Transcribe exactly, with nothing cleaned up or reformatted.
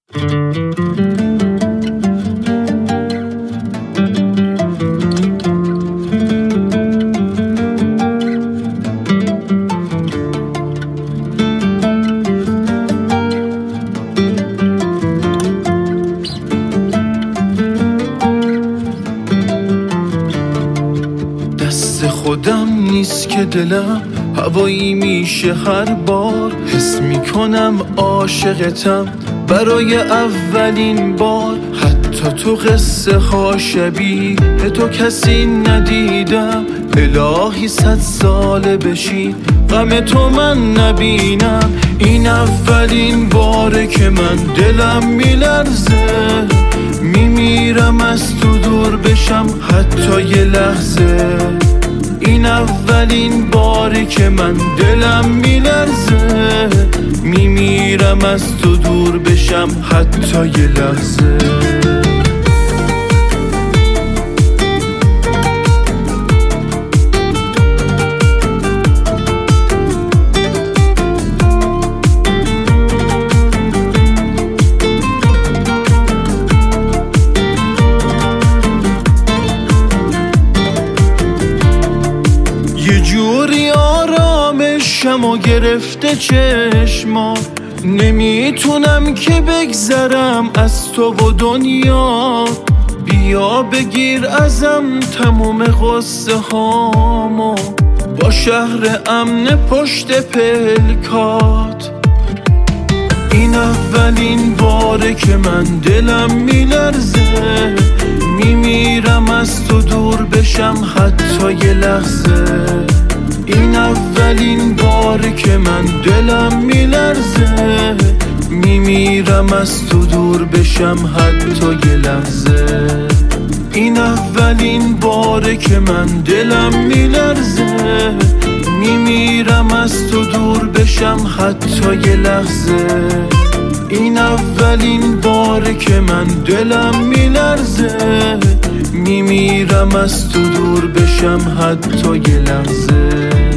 دست خودم نیست که دلم هوایی میشه هر بار حس میکنم عاشقتم برای اولین بار. حتی تو قصه ها شبیه تو کسی ندیدم. الهی صد ساله بشین غم تو من نبینم. این اولین باره که من دلم میلرزه، میمیرم از تو دور بشم حتی یه لحظه. این اولین باری که من دلم میلرزه، میمیرم از تو دور بشم حتی یه لحظه. یه جوری آرامشم و گرفته چشما، نمیتونم که بگذرم از تو و دنیا. بیا بگیر ازم تموم قصه هامو با شهر امن پشت پلکات. این اولین باره که من دلم میلرزه، میمیرم از تو دور بشم حتی یه لحظه. این اولین باره که من دلم میلرزه، میمیرم از تو دور بشم حتی یه لحظه. این اولین باره که من دلم میلرزه، میمیرم از تو دور بشم حتی یه لحظه. این اولین باره که من دلم میلرزه، میمیرم از تو دور بشم حتی یه لحظه.